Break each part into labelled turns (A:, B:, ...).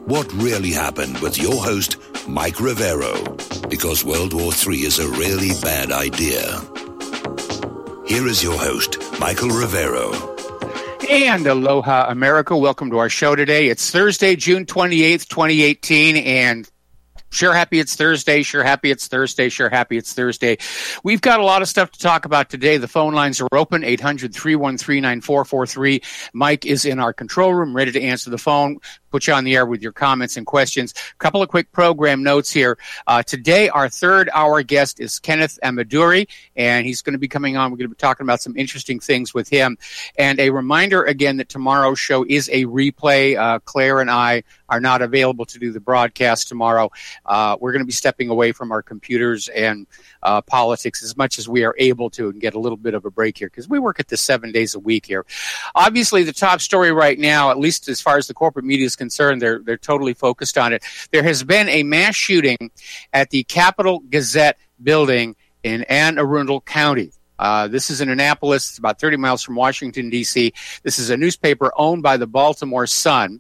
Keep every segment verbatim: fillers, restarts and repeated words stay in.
A: What really happened with your host, Mike Rivero, because World War Three is a really bad idea. Here is your host, Michael Rivero.
B: And aloha, America. Welcome to our show today. It's Thursday, June twenty-eighth, twenty eighteen, and sure happy it's Thursday, sure happy it's Thursday, sure happy it's Thursday. We've got a lot of stuff to talk about today. The phone lines are open, eight hundred, three one three, nine four four three. Mike is in our control room, ready to answer the phone, put you on the air with your comments and questions. A couple of quick program notes here. Uh, today, our third hour guest is Kenneth Amaduri, and he's going to be coming on. We're going to be talking about some interesting things with him. And a reminder, again, that tomorrow's show is a replay. Uh, Claire and I are not available to do the broadcast tomorrow. Uh, we're going to be stepping away from our computers and uh, politics as much as we are able to and get a little bit of a break here because we work at this seven days a week here. Obviously, the top story right now, at least as far as the corporate media is concerned, they're they're totally focused on it. There has been a mass shooting at the Capital Gazette building in Anne Arundel County. Uh, this is in Annapolis. It's about thirty miles from Washington, D C. This is a newspaper owned by the Baltimore Sun.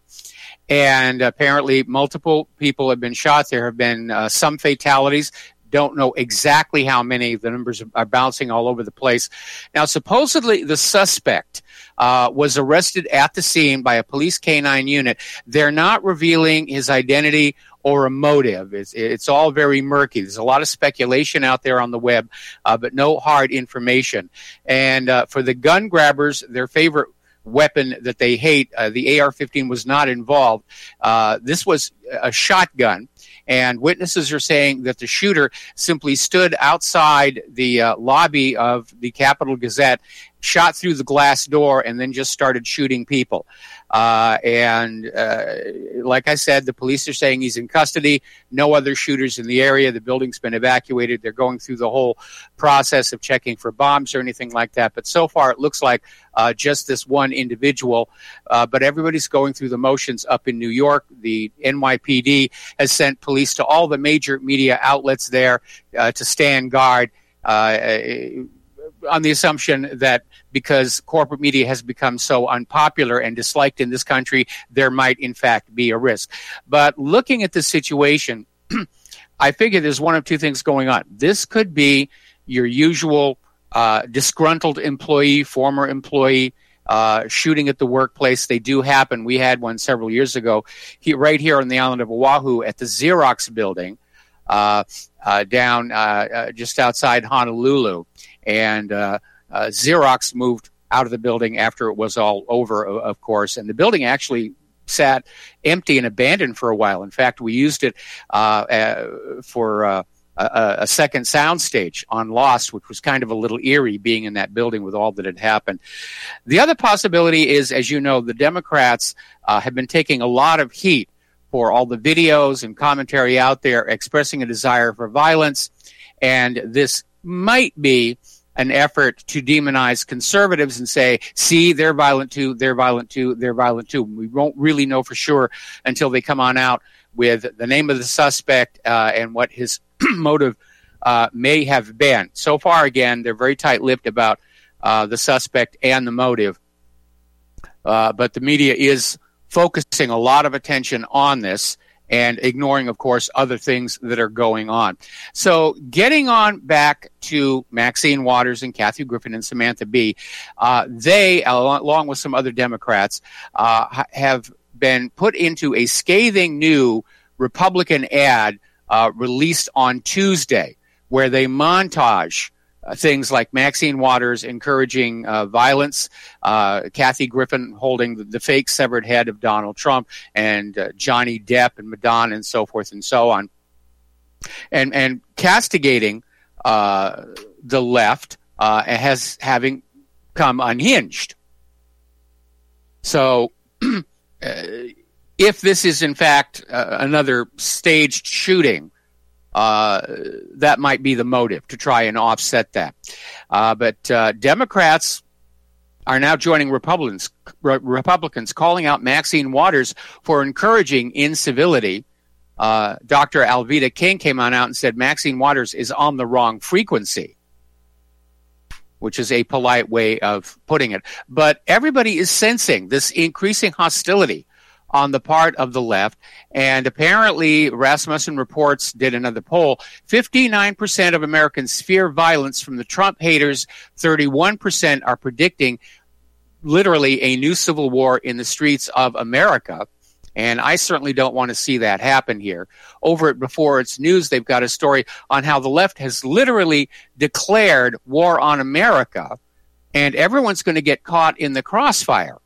B: And apparently multiple people have been shot. There have been uh, some fatalities. Don't know exactly how many. The numbers are bouncing all over the place. Now, supposedly the suspect uh, was arrested at the scene by a police K nine unit. They're not revealing his identity or a motive. It's, it's all very murky. There's a lot of speculation out there on the web, uh, but no hard information. And uh, for the gun grabbers, their favorite weapon that they hate, uh, the A R fifteen was not involved. Uh, this was a shotgun, and witnesses are saying that the shooter simply stood outside the uh, lobby of the Capital Gazette, shot through the glass door, and then just started shooting people. Uh, and uh, like I said, the police are saying he's in custody. No other shooters in the area. The building's been evacuated. They're going through the whole process of checking for bombs or anything like that. But so far, it looks like uh, just this one individual. Uh, but everybody's going through the motions up in New York. The N Y P D has sent police to all the major media outlets there uh, to stand guard uh, on the assumption that because corporate media has become so unpopular and disliked in this country, there might, in fact, be a risk. But looking at the situation, I figure there's one of two things going on. This could be your usual uh, disgruntled employee, former employee, uh, shooting at the workplace. They do happen. We had one several years ago he, right here on the island of Oahu at the Xerox building uh, uh, down uh, uh, just outside Honolulu. And uh, uh, Xerox moved out of the building after it was all over, of course. And the building actually sat empty and abandoned for a while. In fact, we used it uh, uh, for uh, a, a second soundstage on Lost, which was kind of a little eerie being in that building with all that had happened. The other possibility is, as you know, the Democrats uh, have been taking a lot of heat for all the videos and commentary out there expressing a desire for violence. And this might be an effort to demonize conservatives and say, see, they're violent too, they're violent too, they're violent too. We won't really know for sure until they come on out with the name of the suspect uh, and what his motive uh, may have been. So far, again, they're very tight-lipped about uh, the suspect and the motive. Uh, but the media is focusing a lot of attention on this and ignoring, of course, other things that are going on. So getting on back to Maxine Waters and Kathy Griffin and Samantha Bee, uh, they, along with some other Democrats, uh, have been put into a scathing new Republican ad uh, released on Tuesday, where they montage Uh, things like Maxine Waters encouraging uh, violence, uh, Kathy Griffin holding the, the fake severed head of Donald Trump, and uh, Johnny Depp and Madonna and so forth and so on, and and castigating uh, the left uh, as having come unhinged. So uh, if this is in fact uh, another staged shooting, Uh, that might be the motive to try and offset that. Uh, but uh, Democrats are now joining Republicans, re- Republicans calling out Maxine Waters for encouraging incivility. Uh, Doctor Alveda King came on out and said Maxine Waters is on the wrong frequency, which is a polite way of putting it. But everybody is sensing this increasing hostility on the part of the left. And apparently, Rasmussen Reports did another poll. fifty-nine percent of Americans fear violence from the Trump haters. thirty-one percent are predicting literally a new civil war in the streets of America. And I certainly don't want to see that happen here. Over at Before It's News, they've got a story on how the left has literally declared war on America, and everyone's going to get caught in the crossfire.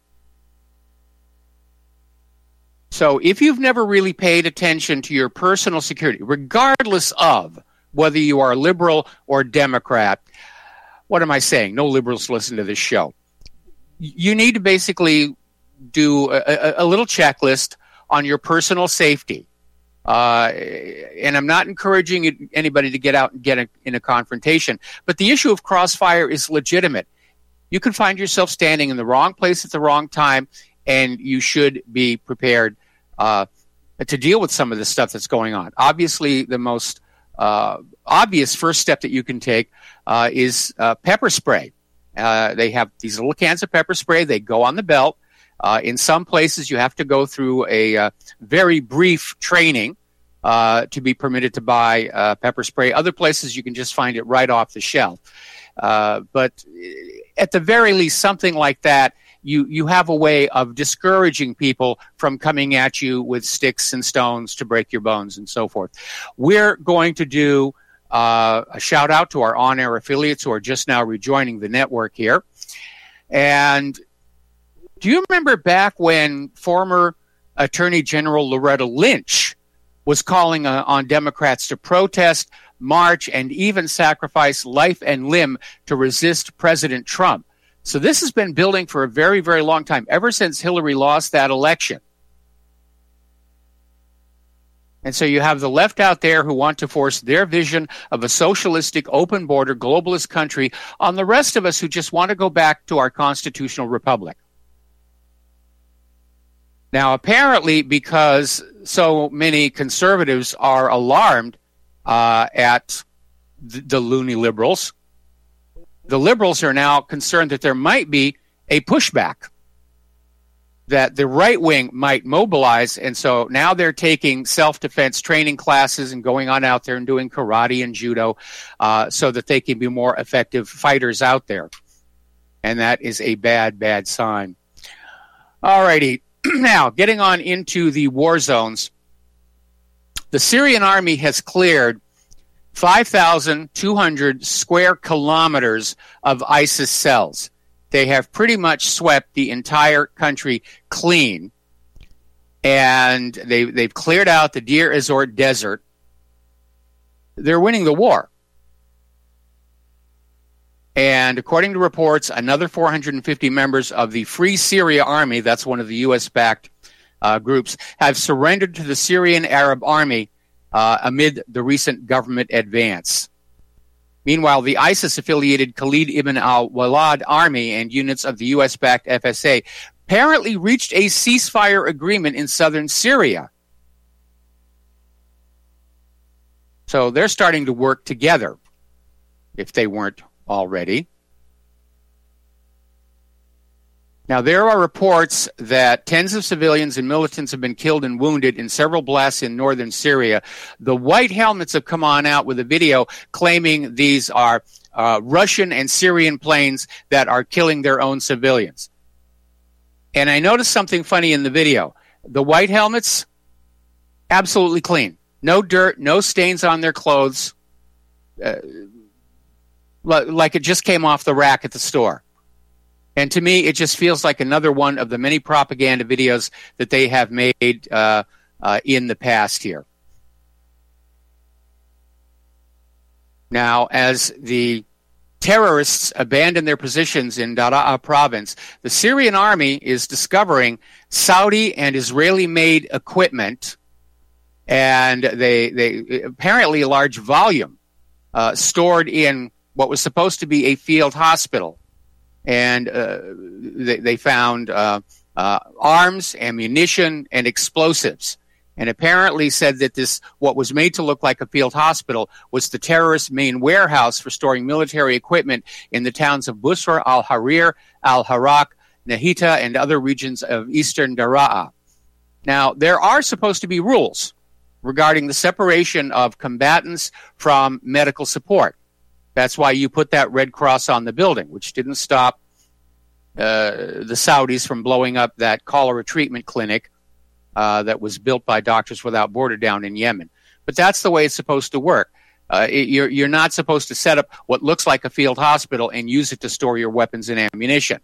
B: So if you've never really paid attention to your personal security, regardless of whether you are liberal or Democrat, what am I saying? No liberals listen to this show. You need to basically do a, a, a little checklist on your personal safety. Uh, and I'm not encouraging anybody to get out and get a, in a confrontation, but the issue of crossfire is legitimate. You can find yourself standing in the wrong place at the wrong time, and you should be prepared uh, to deal with some of the stuff that's going on. Obviously, the most uh, obvious first step that you can take uh, is uh, pepper spray. Uh, they have these little cans of pepper spray. They go on the belt. Uh, in some places, you have to go through a uh, very brief training uh, to be permitted to buy uh, pepper spray. Other places, you can just find it right off the shelf. Uh, but at the very least, something like that, you, you have a way of discouraging people from coming at you with sticks and stones to break your bones and so forth. We're going to do uh, a shout out to our on-air affiliates who are just now rejoining the network here. And do you remember back when former Attorney General Loretta Lynch was calling uh, on Democrats to protest, march, and even sacrifice life and limb to resist President Trump? So this has been building for a very, very long time, ever since Hillary lost that election. And so you have the left out there who want to force their vision of a socialistic, open border, globalist country on the rest of us who just want to go back to our constitutional republic. Now, apparently, because so many conservatives are alarmed uh, at the, the loony liberals, the liberals are now concerned that there might be a pushback, that the right wing might mobilize, and so now they're taking self-defense training classes and going on out there and doing karate and judo uh, so that they can be more effective fighters out there. And that is a bad, bad sign. All righty. Now, getting on into the war zones, the Syrian army has cleared five thousand two hundred square kilometers of ISIS cells. They have pretty much swept the entire country clean, and they, they've cleared out the Deir ez-Zor desert. They're winning the war. And according to reports, another four hundred fifty members of the Free Syria Army, that's one of the U S-backed uh, groups, have surrendered to the Syrian Arab Army uh, amid the recent government advance. Meanwhile, the ISIS-affiliated Khalid ibn al-Walad Army and units of the U S-backed F S A apparently reached a ceasefire agreement in southern Syria. So they're starting to work together, if they weren't already. Now, there are reports that tens of civilians and militants have been killed and wounded in several blasts in northern Syria. The white helmets have come on out with a video claiming these are uh, Russian and Syrian planes that are killing their own civilians. And I noticed something funny in the video. The white helmets, absolutely clean. No dirt, no stains on their clothes. Uh, like it just came off the rack at the store. And to me, it just feels like another one of the many propaganda videos that they have made uh, uh, in the past here. Now, as the terrorists abandon their positions in Daraa province, the Syrian army is discovering Saudi and Israeli-made equipment, and they, they apparently a large volume uh, stored in what was supposed to be a field hospital. And uh, they, they found uh, uh, arms, ammunition, and explosives. And apparently said that this, what was made to look like a field hospital, was the terrorists' main warehouse for storing military equipment in the towns of Busra, Al-Harir, Al-Harak, Nahita, and other regions of eastern Daraa. Now, there are supposed to be rules regarding the separation of combatants from medical support. That's why you put that red cross on the building, which didn't stop uh, the Saudis from blowing up that cholera treatment clinic uh, that was built by Doctors Without Border down in Yemen. But that's the way it's supposed to work. Uh, it, you're, you're not supposed to set up what looks like a field hospital and use it to store your weapons and ammunition.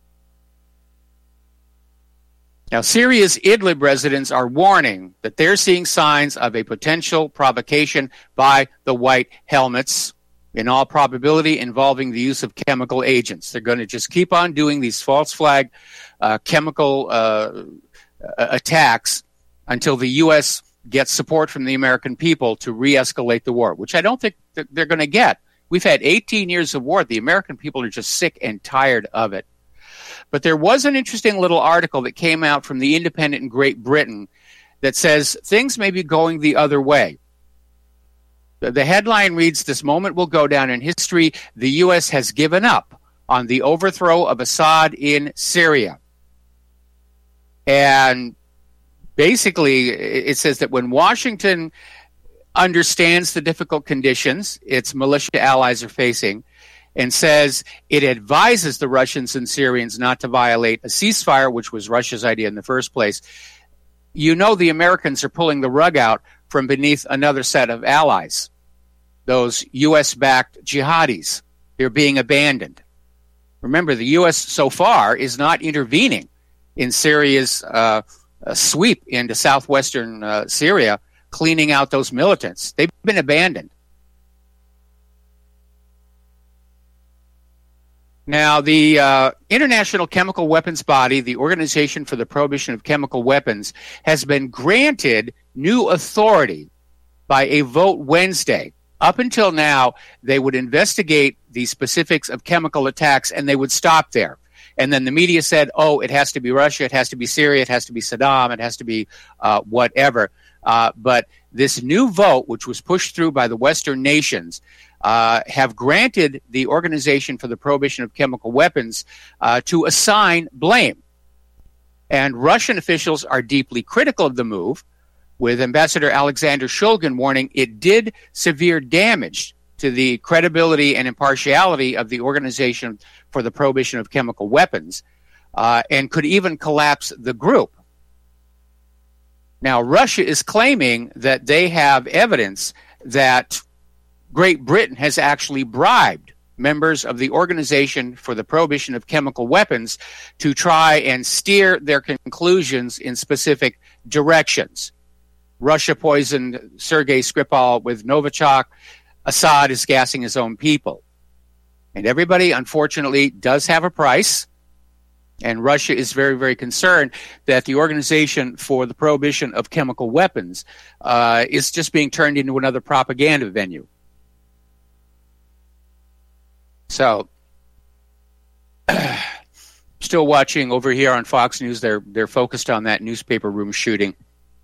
B: Now, Syria's Idlib residents are warning that they're seeing signs of a potential provocation by the white helmets, in all probability involving the use of chemical agents. They're going to just keep on doing these false flag uh, chemical uh, attacks until the U S gets support from the American people to re-escalate the war, which I don't think that they're going to get. We've had eighteen years of war. The American people are just sick and tired of it. But there was an interesting little article that came out from the Independent in Great Britain that says things may be going the other way. The headline reads, "This moment will go down in history. The U S has given up on the overthrow of Assad in Syria." And basically, it says that when Washington understands the difficult conditions its militia allies are facing and says it advises the Russians and Syrians not to violate a ceasefire, which was Russia's idea in the first place, you know the Americans are pulling the rug out from beneath another set of allies, those U S-backed jihadis. They're being abandoned. Remember, the U S so far is not intervening in Syria's uh, uh, sweep into southwestern uh, Syria, cleaning out those militants. They've been abandoned. Now, the uh, International Chemical Weapons Body, the Organization for the Prohibition of Chemical Weapons, has been granted new authority by a vote Wednesday. Up until now, they would investigate the specifics of chemical attacks, and they would stop there. And then the media said, oh, it has to be Russia, it has to be Syria, it has to be Saddam, it has to be uh, whatever. Uh, but this new vote, which was pushed through by the Western nations, uh, have granted the Organization for the Prohibition of Chemical Weapons uh, to assign blame. And Russian officials are deeply critical of the move, with Ambassador Alexander Shulgin warning it did severe damage to the credibility and impartiality of the Organization for the Prohibition of Chemical Weapons, uh, and could even collapse the group. Now, Russia is claiming that they have evidence that Great Britain has actually bribed members of the Organization for the Prohibition of Chemical Weapons to try and steer their conclusions in specific directions. Russia poisoned Sergei Skripal with Novichok. Assad is gassing his own people. And everybody, unfortunately, does have a price. And Russia is very, very concerned that the Organization for the Prohibition of Chemical Weapons uh, is just being turned into another propaganda venue. So, still watching over here on Fox News. They're they're focused on that newspaper room shooting.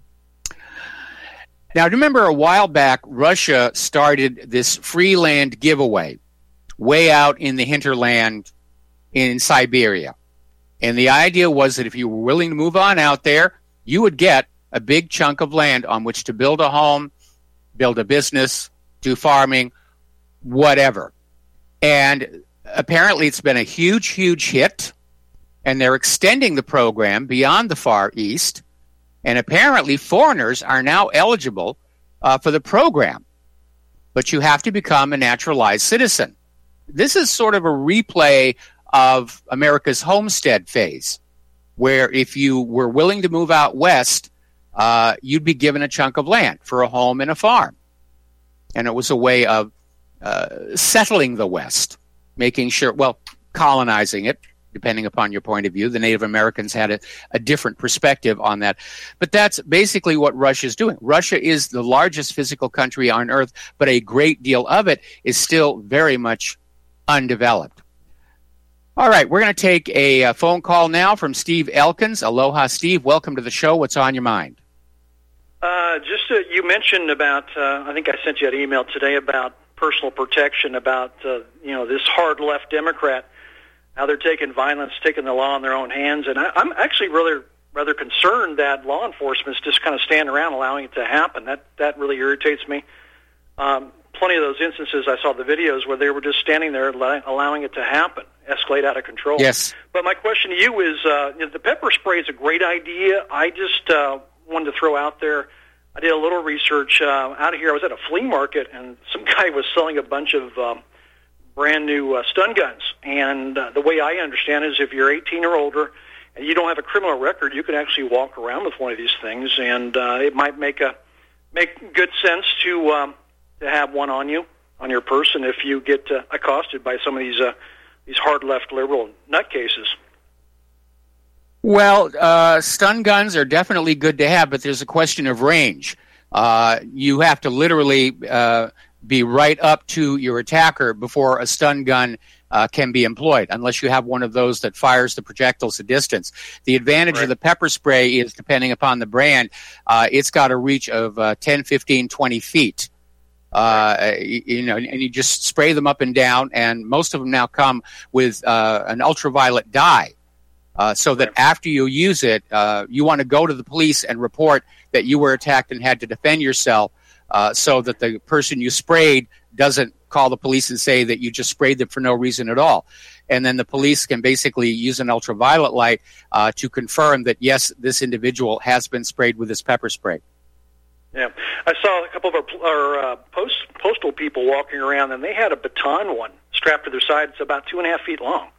B: Now, remember a while back, Russia started this free land giveaway way out in the hinterland in Siberia. And the idea was that if you were willing to move on out there, you would get a big chunk of land on which to build a home, build a business, do farming, whatever. And apparently it's been a huge, huge hit, and they're extending the program beyond the Far East. And apparently foreigners are now eligible uh, for the program. But you have to become a naturalized citizen. This is sort of a replay of America's homestead phase, where if you were willing to move out west, uh, you'd be given a chunk of land for a home and a farm. And it was a way of uh, settling the West, making sure, well, colonizing it, depending upon your point of view. The Native Americans had a, a different perspective on that. But that's basically what Russia is doing. Russia is the largest physical country on Earth, but a great deal of it is still very much undeveloped. All right, we're going to take a, a phone call now from Steve Elkins. Aloha, Steve. Welcome to the show. What's on your mind?
C: Uh, just uh, you mentioned about, uh, I think I sent you an email today about personal protection, about, uh, you know, this hard left Democrat, how they're taking violence, taking the law in their own hands. And I, I'm actually really rather concerned that law enforcement is just kind of standing around allowing it to happen. That that really irritates me. Um, plenty of those instances, I saw the videos where they were just standing there allowing it to happen, escalate out of control.
B: Yes.
C: But my question to you is, uh, the pepper spray is a great idea. I just uh, wanted to throw out there, I did a little research uh, out of here. I was at a flea market, and some guy was selling a bunch of um, brand new uh, stun guns. And uh, the way I understand it is if you're eighteen or older and you don't have a criminal record, you can actually walk around with one of these things, and uh, it might make a make good sense to um, to have one on you, on your person, if you get uh, accosted by some of these uh, these hard left liberal nutcases.
B: Well, uh, stun guns are definitely good to have, but there's a question of range. Uh, you have to literally uh, be right up to your attacker before a stun gun uh, can be employed, unless you have one of those that fires the projectiles a distance. The advantage right. of the pepper spray is, depending upon the brand, uh, it's got a reach of uh, ten, fifteen, twenty feet. Uh, you, you know, and you just spray them up and down, and most of them now come with uh, an ultraviolet dye. Uh, so that after you use it, uh, you want to go to the police and report that you were attacked and had to defend yourself, uh, so that the person you sprayed doesn't call the police and say that you just sprayed them for no reason at all. And then the police can basically use an ultraviolet light uh, to confirm that, yes, this individual has been sprayed with this pepper spray.
C: Yeah, I saw a couple of our, our uh, post, postal people walking around, and they had a baton one strapped to their side. It's about two and a half feet long.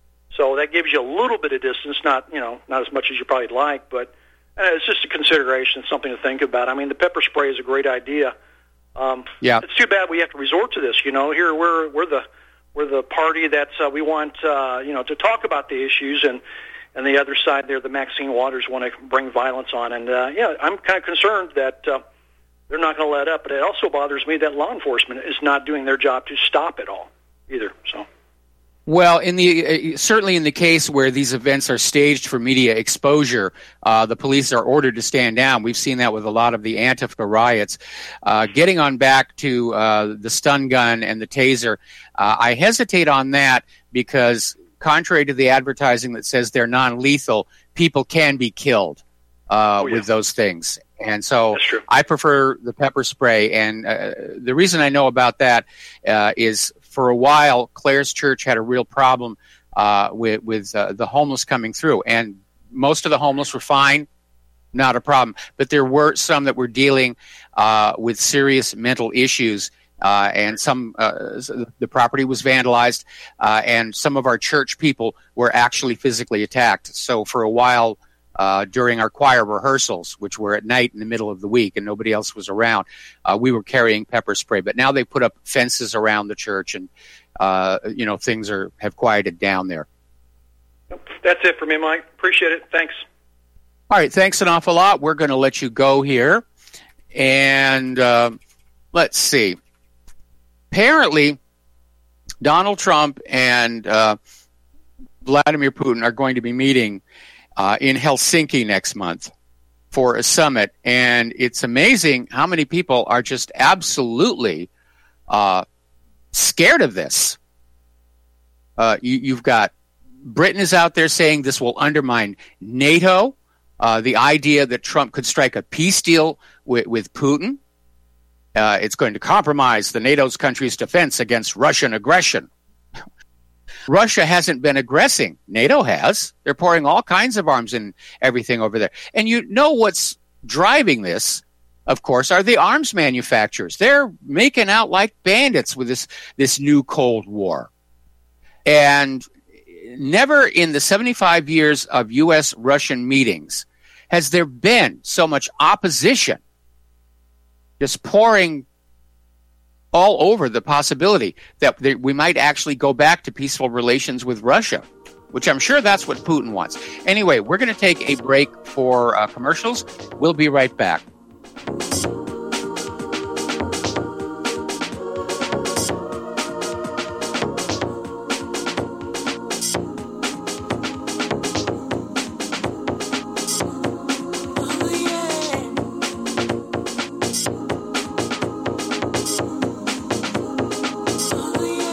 C: So that gives you a little bit of distance, not you know not as much as you probably like, but uh, it's just a consideration, something to think about. I mean, the pepper spray is a great idea. Um,
B: yeah,
C: it's too bad we have to resort to this. You know, here we're we're the we're the party that's uh, we want uh, you know to talk about the issues, and and the other side there, the Maxine Waters, want to bring violence on. And uh, yeah, I'm kind of concerned that uh, they're not going to let up. But it also bothers me that law enforcement is not doing their job to stop it all either. So.
B: Well, in the uh, certainly in the case where these events are staged for media exposure, uh, the police are ordered to stand down. We've seen that with a lot of the Antifa riots. Uh, getting on back to uh, the stun gun and the taser, uh, I hesitate on that because, contrary to the advertising that says they're non-lethal, people can be killed uh, oh, yeah. with those things. And so I prefer the pepper spray. And uh, the reason I know about that uh, is, for a while, Claire's Church had a real problem uh, with, with uh, the homeless coming through. And most of the homeless were fine, not a problem. But there were some that were dealing uh, with serious mental issues. Uh, and some uh, the property was vandalized, uh, and some of our church people were actually physically attacked. So for a while, uh, during our choir rehearsals, which were at night in the middle of the week and nobody else was around, uh, we were carrying pepper spray. But now they put up fences around the church, and uh, you know things are have quieted down there.
C: That's it for me, Mike. Appreciate it. Thanks.
B: All right, thanks an awful lot. We're going to let you go here, and uh, let's see. Apparently, Donald Trump and uh, Vladimir Putin are going to be meeting uh, in Helsinki next month for a summit. And it's amazing how many people are just absolutely uh, scared of this. Uh, you, you've got Britain is out there saying this will undermine NATO, uh, the idea that Trump could strike a peace deal with, with Putin. Uh, it's going to compromise the NATO's country's defense against Russian aggression. Russia hasn't been aggressing. NATO has. They're pouring all kinds of arms and everything over there. And you know what's driving this, of course, are the arms manufacturers. They're making out like bandits with this, this new Cold War. And never in the seventy-five years of U S Russian meetings has there been so much opposition, just pouring all over the possibility that we might actually go back to peaceful relations with Russia, which I'm sure that's what Putin wants. Anyway, we're going to take a break for uh, commercials. We'll be right back.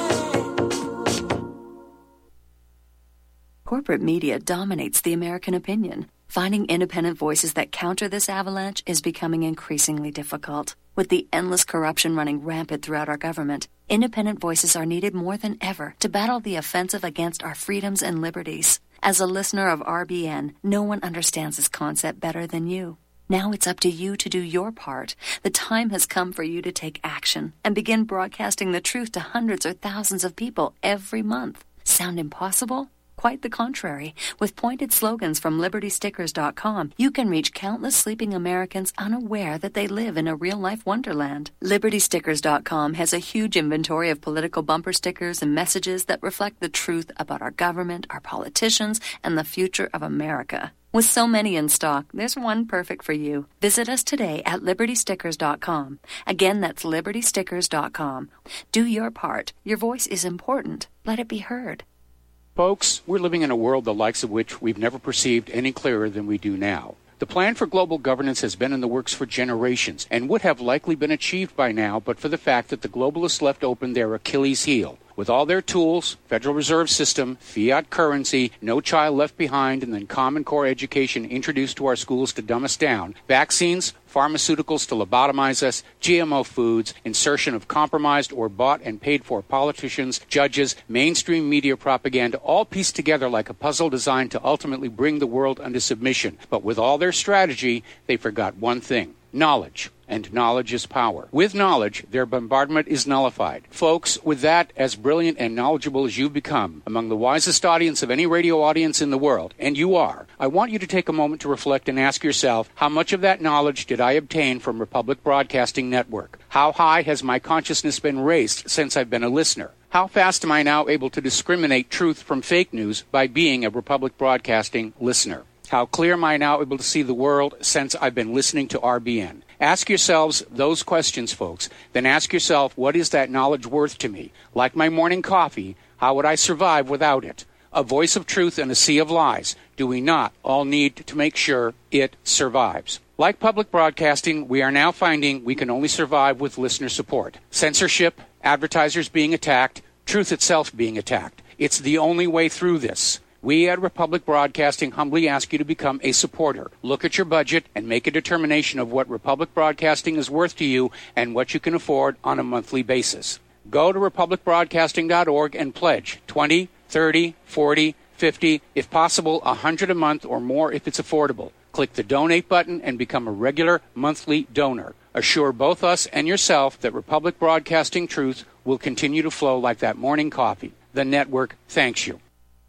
D: Corporate media dominates the American opinion. Finding independent voices that counter this avalanche is becoming increasingly difficult. With the endless corruption running rampant throughout our government, independent voices are needed more than ever to battle the offensive against our freedoms and liberties. As a listener of R B N, no one understands this concept better than you. Now it's up to you to do your part. The time has come for you to take action and begin broadcasting the truth to hundreds or thousands of people every month. Sound impossible? Quite the contrary. With pointed slogans from Liberty Stickers dot com, you can reach countless sleeping Americans unaware that they live in a real-life wonderland. Liberty Stickers dot com has a huge inventory of political bumper stickers and messages that reflect the truth about our government, our politicians, and the future of America. With so many in stock, there's one perfect for you. Visit us today at Liberty Stickers dot com. Again, that's Liberty Stickers dot com. Do your part. Your voice is important. Let it be heard.
B: Folks, we're living in a world the likes of which we've never perceived any clearer than we do now. The plan for global governance has been in the works for generations and would have likely been achieved by now but for the fact that the globalists left open their Achilles heel. With all their tools, Federal Reserve System, fiat currency, no child left behind, and then Common Core education introduced to our schools to dumb us down, vaccines, pharmaceuticals to lobotomize us, G M O foods, insertion of compromised or bought and paid for politicians, judges, mainstream media propaganda, all pieced together like a puzzle designed to ultimately bring the world under submission. But with all their strategy, they forgot one thing: knowledge. And knowledge is power. With knowledge, their bombardment is nullified. Folks, with that, as brilliant and knowledgeable as you've become, among the wisest audience of any radio audience in the world, and you are, I want you to take a moment to reflect and ask yourself, how much of that knowledge did I obtain from Republic Broadcasting Network? How high has my consciousness been raised since I've been a listener? How fast am I now able to discriminate truth from fake news by being a Republic Broadcasting listener? How clear am I now able to see the world since I've been listening to R B N? Ask yourselves those questions, folks. Then ask yourself, what is that knowledge worth to me? Like my morning coffee, how would I survive without it? A voice of truth in a sea of lies. Do we not all need to make sure it survives? Like public broadcasting, we are now finding we can only survive with listener support. Censorship, advertisers being attacked, truth itself being attacked. It's the only way through this. We at Republic Broadcasting humbly ask you to become a supporter. Look at your budget and make a determination of what Republic Broadcasting is worth to you and what you can afford on a monthly basis. Go to republic broadcasting dot org and pledge twenty, thirty, forty, fifty, if possible, one hundred a month or more if it's affordable. Click the donate button and become a regular monthly donor. Assure both us and yourself that Republic Broadcasting truth will continue to flow like that morning coffee. The network thanks you.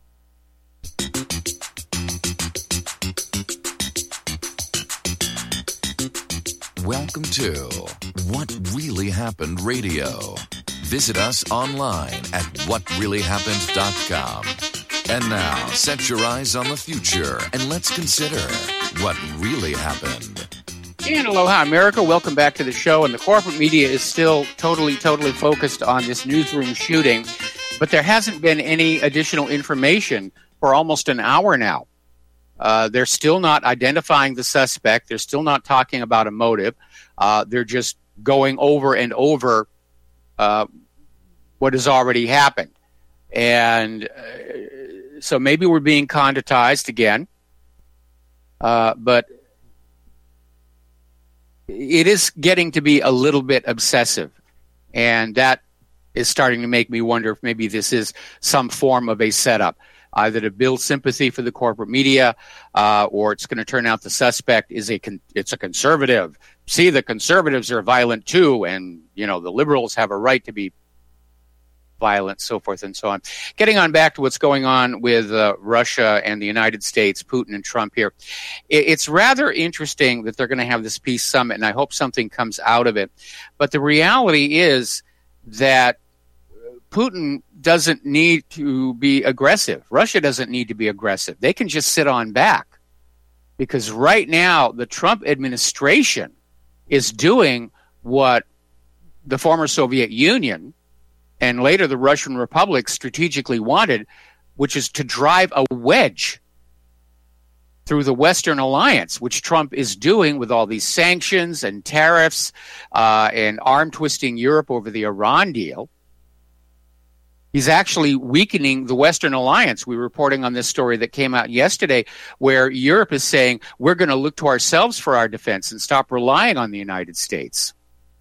E: Welcome to What Really Happened Radio. Visit us online at what really happened dot com. And now, set your eyes on the future and let's consider what really happened.
B: And aloha, America. Welcome back to the show. And the corporate media is still totally, totally focused on this newsroom shooting. But there hasn't been any additional information for almost an hour now. Uh, they're still not identifying the suspect. They're still not talking about a motive. Uh, they're just going over and over uh, what has already happened. And uh, so maybe we're being conditized again. Uh, but it is getting to be a little bit obsessive. And that is starting to make me wonder if maybe this is some form of a setup, either to build sympathy for the corporate media, uh, or it's going to turn out the suspect is a con- it's a conservative. See, the conservatives are violent too, and you know the liberals have a right to be violent, so forth and so on. Getting on back to what's going on with uh, Russia and the United States, Putin and Trump here, it- it's rather interesting that they're going to have this peace summit, and I hope something comes out of it. But the reality is that Putin doesn't need to be aggressive. Russia doesn't need to be aggressive. They can just sit on back. Because right now, the Trump administration is doing what the former Soviet Union and later the Russian Republic strategically wanted, which is to drive a wedge through the Western alliance, which Trump is doing with all these sanctions and tariffs uh, and arm-twisting Europe over the Iran deal. He's actually weakening the Western alliance. We were reporting on this story that came out yesterday where Europe is saying we're going to look to ourselves for our defense and stop relying on the United States.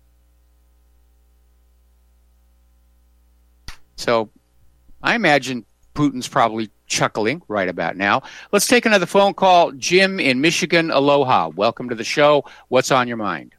B: So I imagine Putin's probably chuckling right about now. Let's take another phone call. Jim in Michigan, aloha. Welcome to the show. What's on your mind?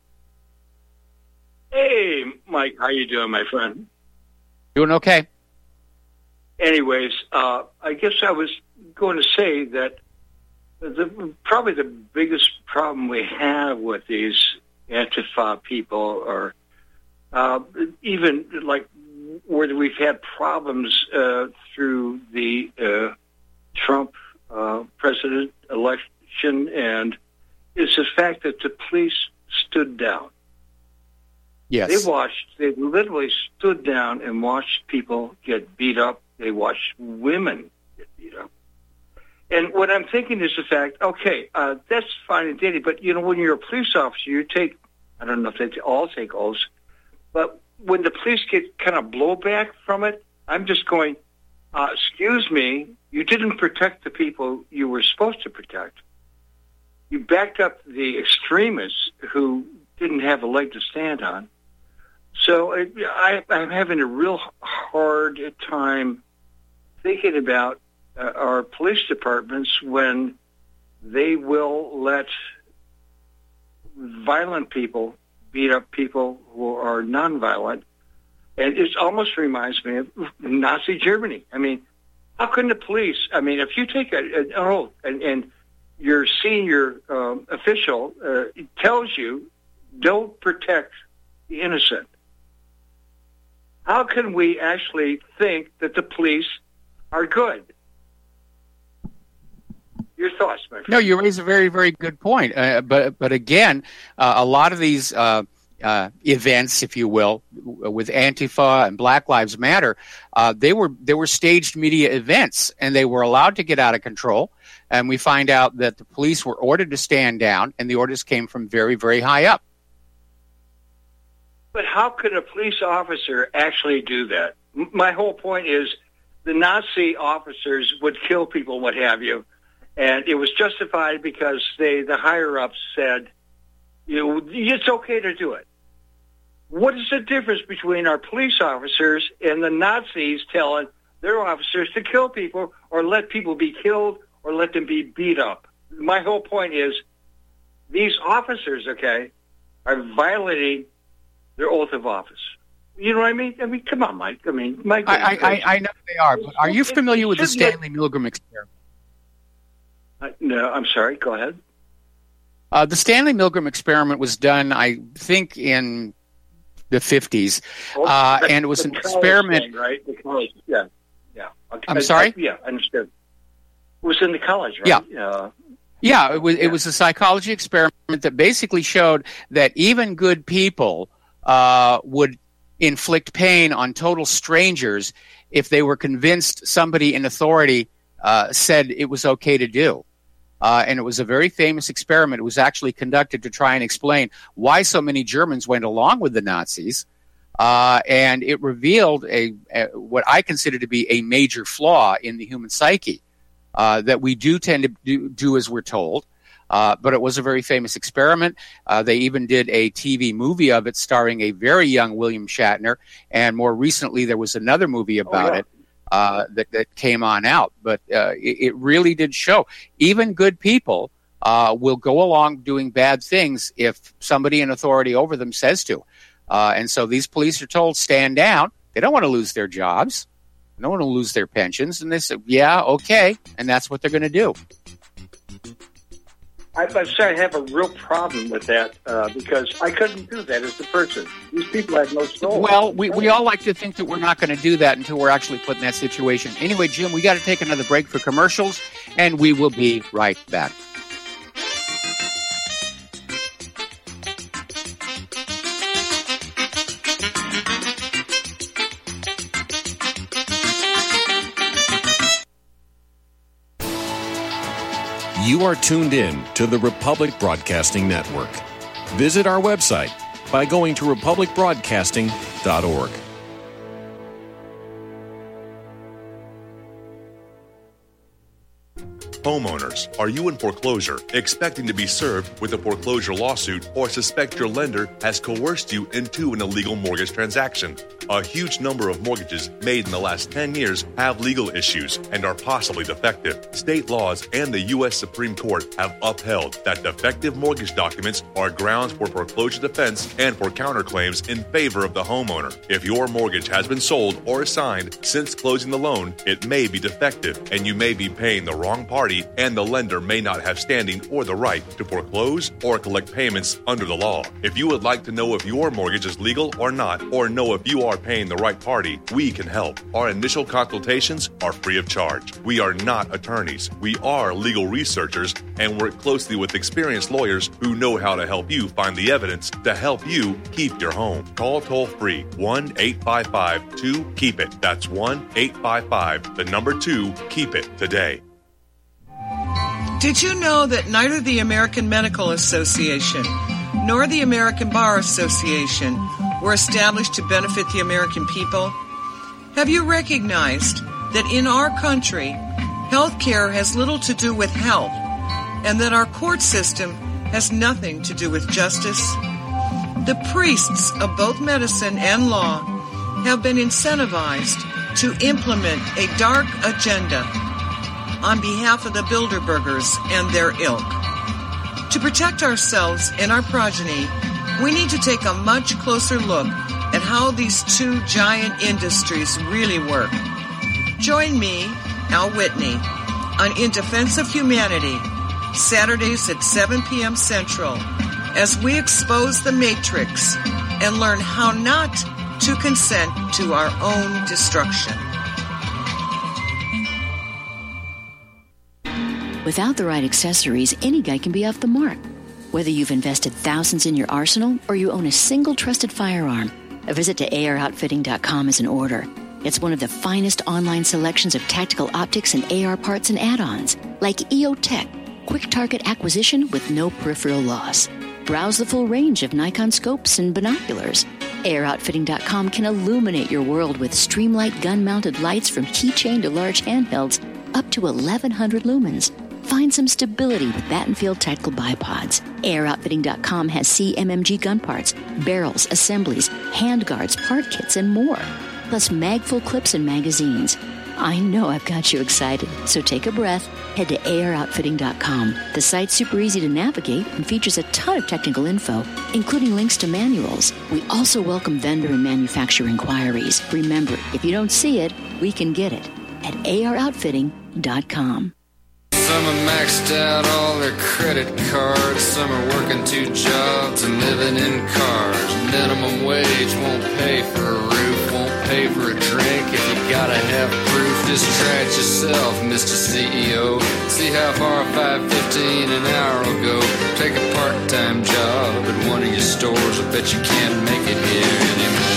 F: Hey, Mike. How you doing, my friend?
B: Doing okay.
F: Anyways, uh, I guess I was going to say that the, probably the biggest problem we have with these Antifa people, or uh, even like where we've had problems uh, through the uh, Trump uh, president election, and is the fact that the police stood down.
B: Yes.
F: They watched, they literally stood down and watched people get beat up. They watched women get beat up. And what I'm thinking is the fact, okay, uh, that's fine and dandy, but, you know, when you're a police officer, you take, I don't know if they all take oaths, but when the police get kind of blowback from it, I'm just going, uh, excuse me, you didn't protect the people you were supposed to protect. You backed up the extremists who didn't have a leg to stand on. So I, I'm having a real hard time thinking about uh, our police departments when they will let violent people beat up people who are nonviolent. And it almost reminds me of Nazi Germany. I mean, how can the police, I mean, if you take a, an oath and, and your senior um, official uh, tells you, don't protect the innocent, how can we actually think that the police are good? Your thoughts, my friend.
B: No, you raise a very, very good point. Uh, but but again, uh, a lot of these uh, uh, events, if you will, with Antifa and Black Lives Matter, uh, they were they were staged media events, and they were allowed to get out of control. And we find out that the police were ordered to stand down, and the orders came from very, very high up.
F: But how could a police officer actually do that? My whole point is the Nazi officers would kill people, what have you, and it was justified because they, the higher-ups said, you know, it's okay to do it. What is the difference between our police officers and the Nazis telling their officers to kill people or let people be killed or let them be beat up? My whole point is these officers, okay, are violating their oath of office. You know what I mean? I mean, come on, Mike. I mean, Mike.
B: I, I, I know they are, but are you familiar with the Stanley Milgram experiment?
F: Uh, no, I'm sorry. Go ahead.
B: Uh, the Stanley Milgram experiment was done, I think, in the fifties, uh, and it was an experiment.
F: Thing, right? The college, yeah, yeah. Okay.
B: I'm sorry.
F: I, yeah, I understood. It was in the college, right?
B: Yeah.
F: Uh,
B: yeah, it was. Yeah. It was a psychology experiment that basically showed that even good people uh, would inflict pain on total strangers if they were convinced somebody in authority uh, said it was okay to do. Uh, and it was a very famous experiment. It was actually conducted to try and explain why so many Germans went along with the Nazis. Uh, and it revealed a, a what I consider to be a major flaw in the human psyche, uh, that we do tend to do, do as we're told. Uh, but it was a very famous experiment. Uh, they even did a T V movie of it starring a very young William Shatner. And more recently, there was another movie about oh, yeah. it uh, that, that came on out. But uh, it, it really did show even good people uh, will go along doing bad things if somebody in authority over them says to. Uh, and so these police are told, stand down. They don't want to lose their jobs. They don't want to lose their pensions. And they say, yeah, okay. And that's what they're going to do.
F: I, I say I have a real problem with that uh, because I couldn't do that as a person. These people had no soul.
B: Well, we, we all like to think that we're not going to do that until we're actually put in that situation. Anyway, Jim, we got to take another break for commercials, and we will be right back.
G: You are tuned in to the Republic Broadcasting Network. Visit our website by going to republic broadcasting dot org.
H: Homeowners, are you in foreclosure, expecting to be served with a foreclosure lawsuit, or suspect your lender has coerced you into an illegal mortgage transaction? A huge number of mortgages made in the last ten years have legal issues and are possibly defective. State laws and the U S Supreme Court have upheld that defective mortgage documents are grounds for foreclosure defense and for counterclaims in favor of the homeowner. If your mortgage has been sold or assigned since closing the loan, it may be defective and you may be paying the wrong party, and the lender may not have standing or the right to foreclose or collect payments under the law. If you would like to know if your mortgage is legal or not, or know if you are paying the right party, we can help. Our initial consultations are free of charge. We are not attorneys. We are legal researchers and work closely with experienced lawyers who know how to help you find the evidence to help you keep your home. Call toll-free one eight five five two keep it. That's one eight five five, the number two, keep it today.
I: Did you know that neither the American Medical Association nor the American Bar Association were established to benefit the American people? Have you recognized that in our country, health care has little to do with health, and that our court system has nothing to do with justice? The priests of both medicine and law have been incentivized to implement a dark agenda on behalf of the Bilderbergers and their ilk. To protect ourselves and our progeny, we need to take a much closer look at how these two giant industries really work. Join me, Al Whitney, on In Defense of Humanity, Saturdays at seven p.m. Central, as we expose the Matrix and learn how not to consent to our own destruction.
J: Without the right accessories, any guy can be off the mark. Whether you've invested thousands in your arsenal or you own a single trusted firearm, a visit to A R outfitting dot com is in order. It's one of the finest online selections of tactical optics and A R parts and add-ons, like E O Tech, quick target acquisition with no peripheral loss. Browse the full range of Nikon scopes and binoculars. A R outfitting dot com can illuminate your world with Streamlight gun-mounted lights from keychain to large handhelds up to eleven hundred lumens. Find some stability with Battenfield Tactical Bipods. A R outfitting dot com has C M M G gun parts, barrels, assemblies, handguards, part kits, and more. Plus mag-full clips and magazines. I know I've got you excited, so take a breath. Head to A R outfitting dot com. The site's super easy to navigate and features a ton of technical info, including links to manuals. We also welcome vendor and manufacturer inquiries. Remember, if you don't see it, we can get it at A R outfitting dot com.
K: Some are maxed out all their credit cards. Some are working two jobs and living in cars. Minimum wage won't pay for a roof, won't pay for a drink. If you gotta have proof, just try it yourself, Mister C E O. See how far five fifteen an hour will go. Take a part-time job at one of your stores. I bet you can't make it here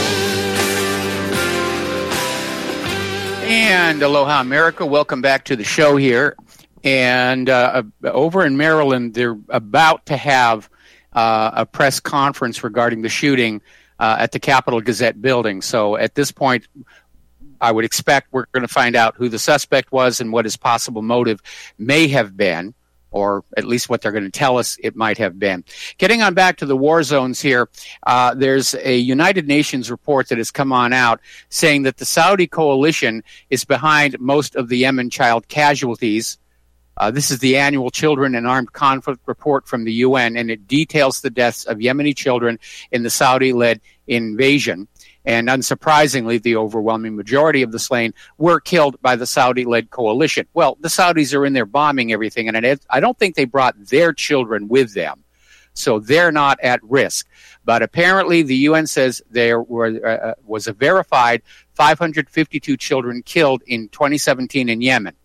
K: anymore.
B: And aloha, America. Welcome back to the show here. And uh, over in Maryland, they're about to have uh, a press conference regarding the shooting uh, at the Capitol Gazette building. So at this point, I would expect we're going to find out who the suspect was and what his possible motive may have been, or at least what they're going to tell us it might have been. Getting on back to the war zones here, uh, there's a United Nations report that has come on out saying that the Saudi coalition is behind most of the Yemen child casualties. Uh, this is the annual Children in Armed Conflict report from the U N, and it details the deaths of Yemeni children in the Saudi-led invasion. And unsurprisingly, the overwhelming majority of the slain were killed by the Saudi-led coalition. Well, the Saudis are in there bombing everything, and it, I don't think they brought their children with them, so they're not at risk. But apparently, the U N says there were, uh, was a verified five hundred fifty-two children killed in twenty seventeen in Yemen.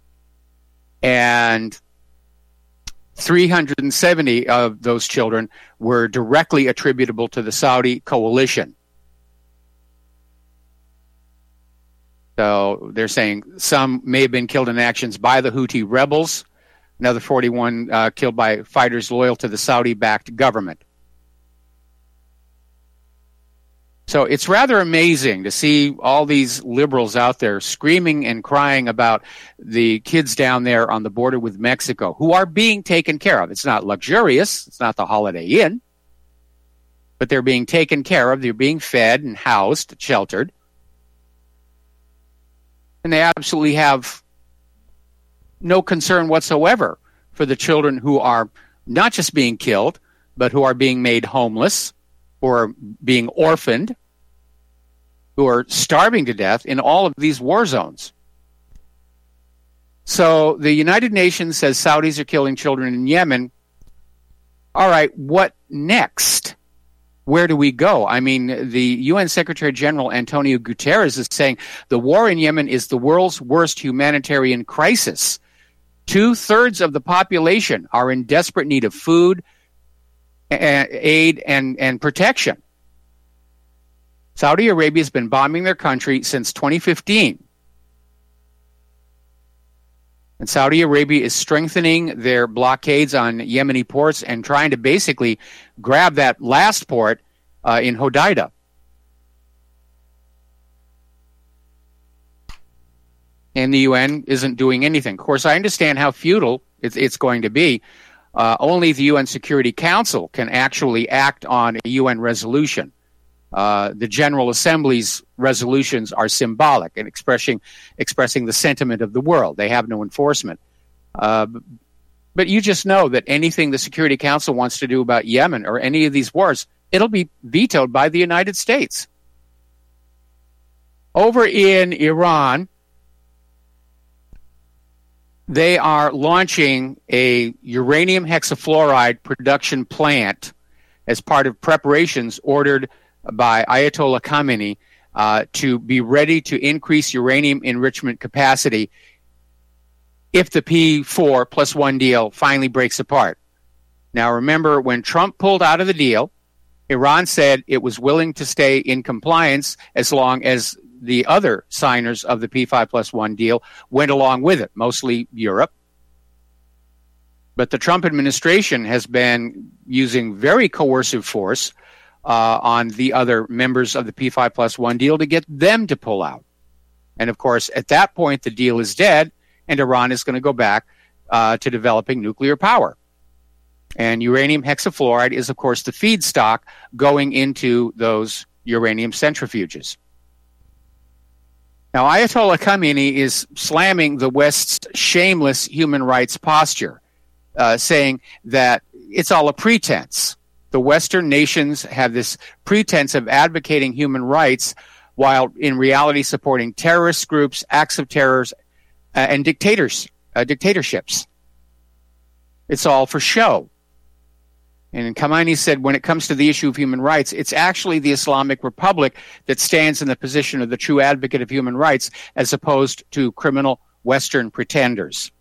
B: And three hundred seventy of those children were directly attributable to the Saudi coalition. So they're saying some may have been killed in actions by the Houthi rebels, another forty-one uh, killed by fighters loyal to the Saudi-backed government. So it's rather amazing to see all these liberals out there screaming and crying about the kids down there on the border with Mexico who are being taken care of. It's not luxurious. It's not the Holiday Inn. But they're being taken care of. They're being fed and housed, sheltered. And they absolutely have no concern whatsoever for the children who are not just being killed, but who are being made homeless, or being orphaned, who are starving to death in all of these war zones. So the United Nations says Saudis are killing children in Yemen. All right, what next? Where do we go? I mean, the U N Secretary General Antonio Guterres is saying the war in Yemen is the world's worst humanitarian crisis. Two-thirds of the population are in desperate need of food, aid, and, and protection. Saudi Arabia has been bombing their country since twenty fifteen. And Saudi Arabia is strengthening their blockades on Yemeni ports and trying to basically grab that last port uh, in Hodeidah. And the U N isn't doing anything. Of course, I understand how futile it's, it's going to be. Uh, only the U N Security Council can actually act on a U N resolution. Uh, the General Assembly's resolutions are symbolic and expressing expressing the sentiment of the world. They have no enforcement. Uh, but you just know that anything the Security Council wants to do about Yemen or any of these wars, it'll be vetoed by the United States. Over in Iran, they are launching a uranium hexafluoride production plant as part of preparations ordered by Ayatollah Khamenei uh, to be ready to increase uranium enrichment capacity if the P four plus one deal finally breaks apart. Now, remember, when Trump pulled out of the deal, Iran said it was willing to stay in compliance as long as the other signers of the P five plus one deal went along with it, mostly Europe. But the Trump administration has been using very coercive force uh, on the other members of the P five plus one deal to get them to pull out. And, of course, at that point, the deal is dead, and Iran is going to go back uh, to developing nuclear power. And uranium hexafluoride is, of course, the feedstock going into those uranium centrifuges. Now, Ayatollah Khamenei is slamming the West's shameless human rights posture, uh, saying that it's all a pretense. The Western nations have this pretense of advocating human rights while in reality supporting terrorist groups, acts of terrors, uh, and dictators, uh, dictatorships. It's all for show. And Khamenei said when it comes to the issue of human rights, it's actually the Islamic Republic that stands in the position of the true advocate of human rights as opposed to criminal Western pretenders.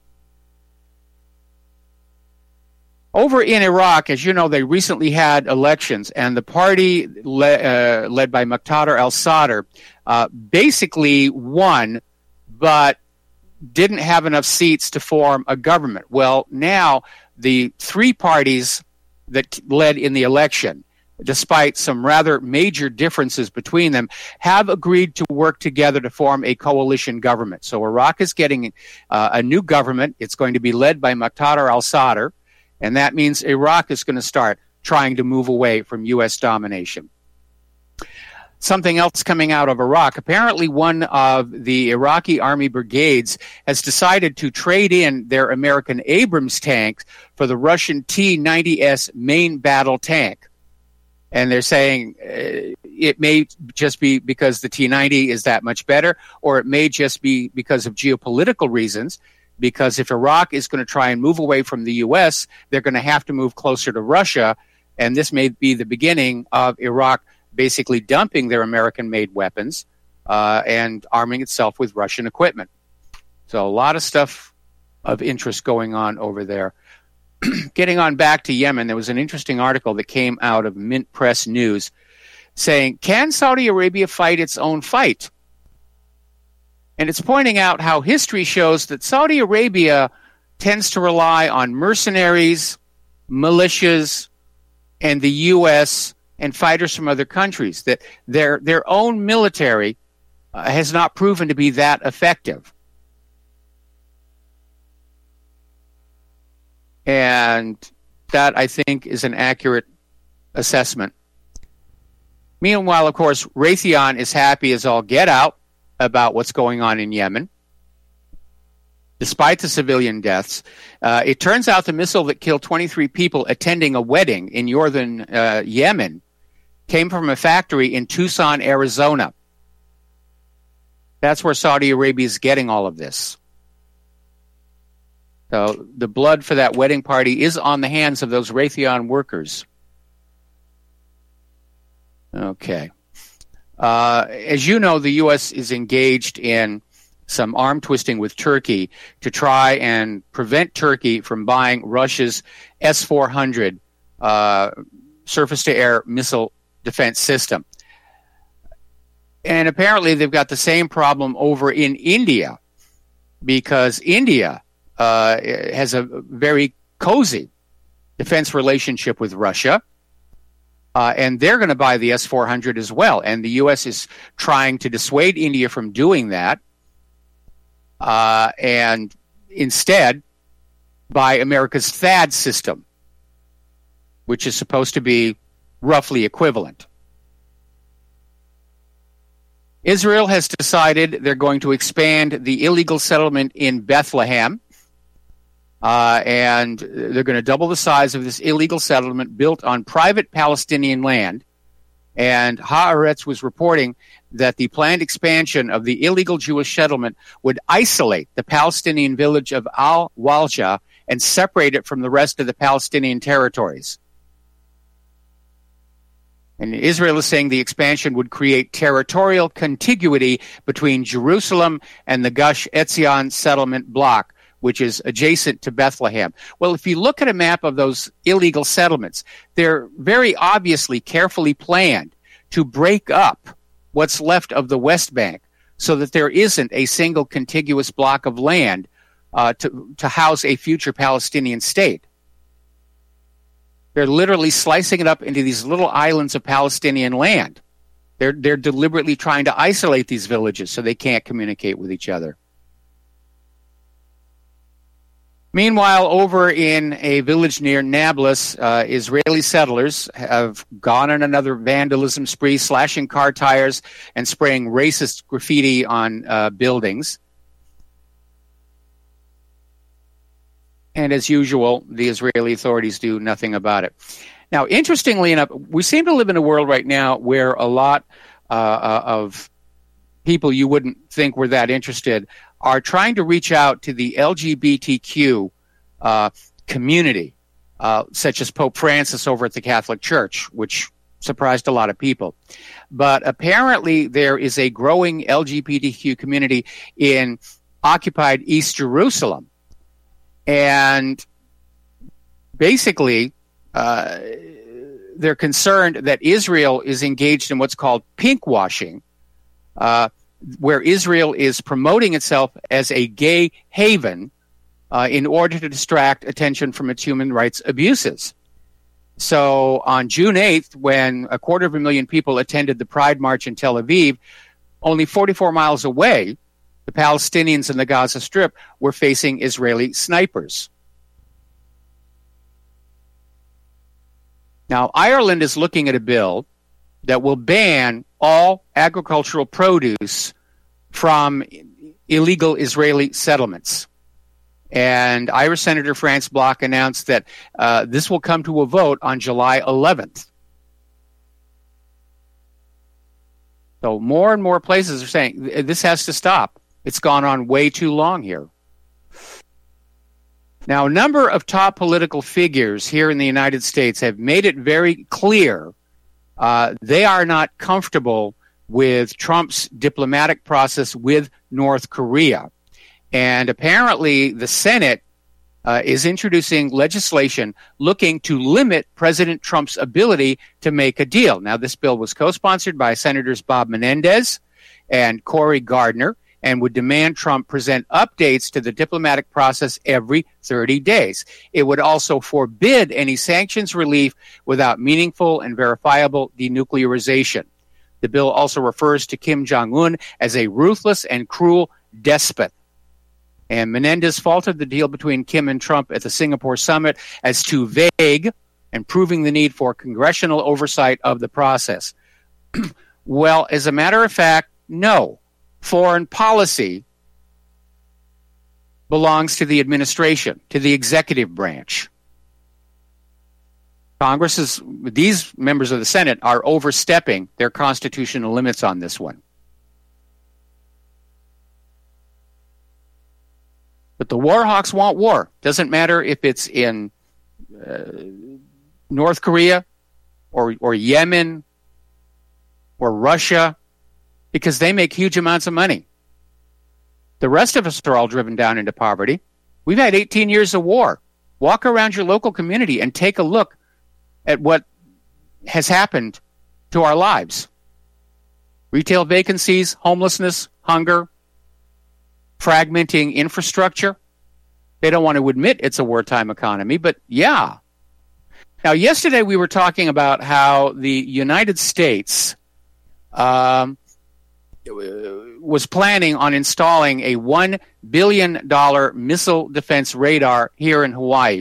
B: Over in Iraq, as you know, they recently had elections, and the party le- uh, led by Muqtada al-Sadr uh, basically won, but didn't have enough seats to form a government. Well, now the three parties that led in the election, despite some rather major differences between them, have agreed to work together to form a coalition government. So Iraq is getting uh, a new government. It's going to be led by Muqtada al-Sadr, and that means Iraq is going to start trying to move away from U S domination. Something else coming out of Iraq. Apparently one of the Iraqi army brigades has decided to trade in their American Abrams tanks for the Russian T ninety S main battle tank. And they're saying uh, it may just be because the T ninety is that much better, or it may just be because of geopolitical reasons, because if Iraq is going to try and move away from the U S, they're going to have to move closer to Russia, and this may be the beginning of Iraq basically dumping their American-made weapons uh, and arming itself with Russian equipment. So a lot of stuff of interest going on over there. Getting on back to Yemen, there was an interesting article that came out of Mint Press News saying, can Saudi Arabia fight its own fight? And it's pointing out how history shows that Saudi Arabia tends to rely on mercenaries, militias, and the U S and fighters from other countries, that their their own military uh, has not proven to be that effective. And that, I think, is an accurate assessment. Meanwhile, of course, Raytheon is happy as all get out about what's going on in Yemen, despite the civilian deaths. Uh, it turns out the missile that killed twenty-three people attending a wedding in northern uh, Yemen came from a factory in Tucson, Arizona. That's where Saudi Arabia is getting all of this. So the blood for that wedding party is on the hands of those Raytheon workers. Okay. Uh, as you know, the U S is engaged in some arm twisting with Turkey to try and prevent Turkey from buying Russia's S four hundred uh, surface-to-air missile defense system. And apparently they've got the same problem over in India, because India uh, has a very cozy defense relationship with Russia. Uh, and they're going to buy the S four hundred as well. And the U S is trying to dissuade India from doing that, uh, and instead buy America's THAAD system, which is supposed to be roughly equivalent. Israel has decided they're going to expand the illegal settlement in Bethlehem. Uh, and they're going to double the size of this illegal settlement built on private Palestinian land. And Haaretz was reporting that the planned expansion of the illegal Jewish settlement would isolate the Palestinian village of Al-Walja and separate it from the rest of the Palestinian territories. And Israel is saying the expansion would create territorial contiguity between Jerusalem and the Gush Etzion settlement block, which is adjacent to Bethlehem. Well, if you look at a map of those illegal settlements, they're very obviously carefully planned to break up what's left of the West Bank so that there isn't a single contiguous block of land uh, to, to house a future Palestinian state. They're literally slicing it up into these little islands of Palestinian land. They're, they're deliberately trying to isolate these villages so they can't communicate with each other. Meanwhile, over in a village near Nablus, uh, Israeli settlers have gone on another vandalism spree, slashing car tires and spraying racist graffiti on uh, buildings. And as usual, the Israeli authorities do nothing about it. Now, interestingly enough, we seem to live in a world right now where a lot uh, of people you wouldn't think were that interested are trying to reach out to the L G B T Q uh, community, uh, such as Pope Francis over at the Catholic Church, which surprised a lot of people. But apparently there is a growing L G B T Q community in occupied East Jerusalem. And basically, uh, they're concerned that Israel is engaged in what's called pinkwashing, uh, where Israel is promoting itself as a gay haven uh, in order to distract attention from its human rights abuses. So on June eighth, when a quarter of a million people attended the Pride March in Tel Aviv, only forty-four miles away, the Palestinians in the Gaza Strip were facing Israeli snipers. Now, Ireland is looking at a bill that will ban all agricultural produce from illegal Israeli settlements. And Irish Senator Franz Bloch announced that uh, this will come to a vote on July eleventh. So more and more places are saying this has to stop. It's gone on way too long here. Now, a number of top political figures here in the United States have made it very clear uh, they are not comfortable with Trump's diplomatic process with North Korea. And apparently the Senate uh, is introducing legislation looking to limit President Trump's ability to make a deal. Now, this bill was co-sponsored by Senators Bob Menendez and Cory Gardner. and would demand Trump present updates to the diplomatic process every thirty days. It would also forbid any sanctions relief without meaningful and verifiable denuclearization. The bill also refers to Kim Jong-un as a ruthless and cruel despot. And Menendez faulted the deal between Kim and Trump at the Singapore summit as too vague and proving the need for congressional oversight of the process. Well, as a matter of fact, no. Foreign policy belongs to the administration, to the executive branch. Congress is, these members of the Senate are overstepping their constitutional limits on this one. But the war hawks want war. Doesn't matter if it's in uh, North Korea or or Yemen or Russia, because they make huge amounts of money. The rest of us are all driven down into poverty. We've had eighteen years of war. Walk around your local community and take a look at what has happened to our lives. Retail vacancies, homelessness, hunger, fragmenting infrastructure. They don't want to admit it's a wartime economy, but yeah. Now, yesterday we were talking about how the United States um, was planning on installing a one billion dollars missile defense radar here in Hawaii.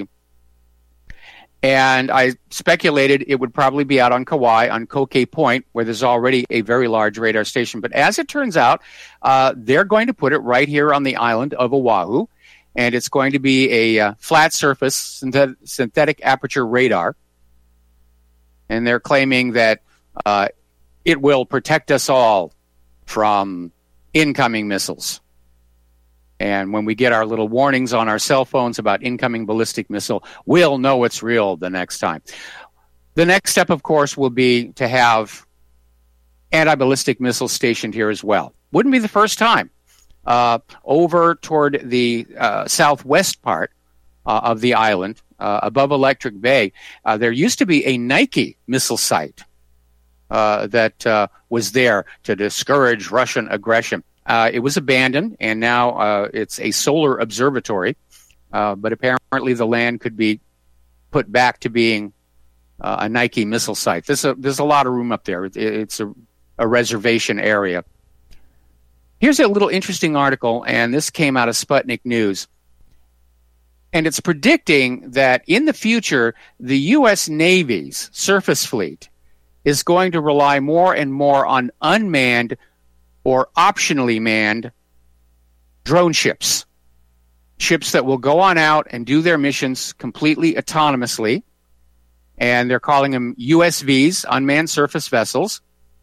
B: And I speculated it would probably be out on Kauai, on Kokei Point, where there's already a very large radar station. But as it turns out, uh, they're going to put it right here on the island of Oahu, and it's going to be a uh, flat surface synthet- synthetic aperture radar. And they're claiming that uh, it will protect us all from incoming missiles. And when we get our little warnings on our cell phones about incoming ballistic missile, we'll know it's real the next time. The next step, of course, will be to have anti-ballistic missiles stationed here as well. Wouldn't be the first time. Uh, over toward the uh, southwest part uh, of the island, uh, above Electric Bay, uh, there used to be a Nike missile site uh, that uh, was there to discourage Russian aggression. Uh, it was abandoned, and now uh, it's a solar observatory. Uh, but apparently the land could be put back to being uh, a Nike missile site. There's a, there's a lot of room up there. It, it's a, a reservation area. Here's a little interesting article, and this came out of Sputnik News. And it's predicting that in the future, the U S Navy's surface fleet is going to rely more and more on unmanned or optionally manned drone ships. Ships that will go on out and do their missions completely autonomously. And they're calling them U S Vs, unmanned surface vessels.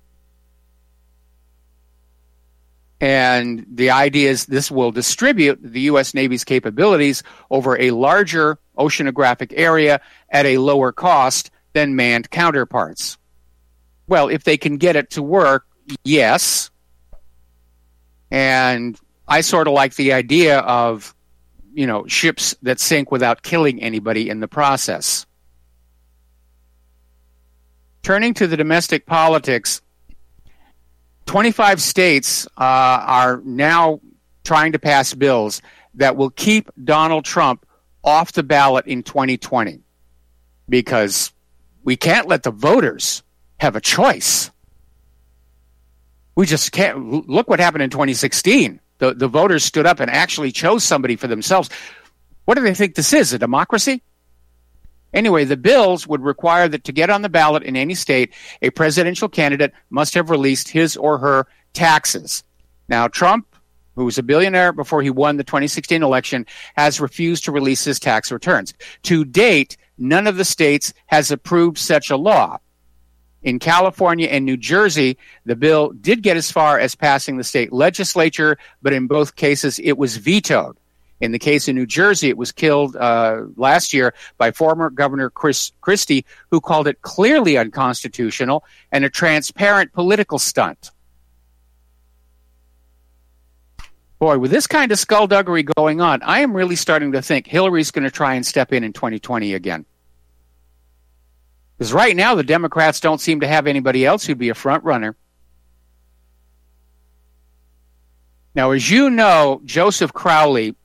B: And the idea is this will distribute the U S Navy's capabilities over a larger oceanographic area at a lower cost than manned counterparts. Well, if they can get it to work, yes. And I sort of like the idea of, you know, ships that sink without killing anybody in the process. Turning to the domestic politics, twenty-five states uh, are now trying to pass bills that will keep Donald Trump off the ballot in twenty twenty, because we can't let the voters have a choice. We just can't. Look what happened in twenty sixteen. The, the voters stood up and actually chose somebody for themselves. What do they think this is, a democracy? Anyway, the bills would require that to get on the ballot in any state, a presidential candidate must have released his or her taxes. Now, Trump, who was a billionaire before he won the twenty sixteen election, has refused to release his tax returns. To date, none of the states has approved such a law. In California and New Jersey, the bill did get as far as passing the state legislature, but in both cases, it was vetoed. In the case of New Jersey, it was killed uh, last year by former Governor Chris Christie, who called it clearly unconstitutional and a transparent political stunt. Boy, with this kind of skullduggery going on, I am really starting to think Hillary's going to try and step in in twenty twenty again. Because right now, the Democrats don't seem to have anybody else who'd be a front runner. Now, as you know, Joseph Crowley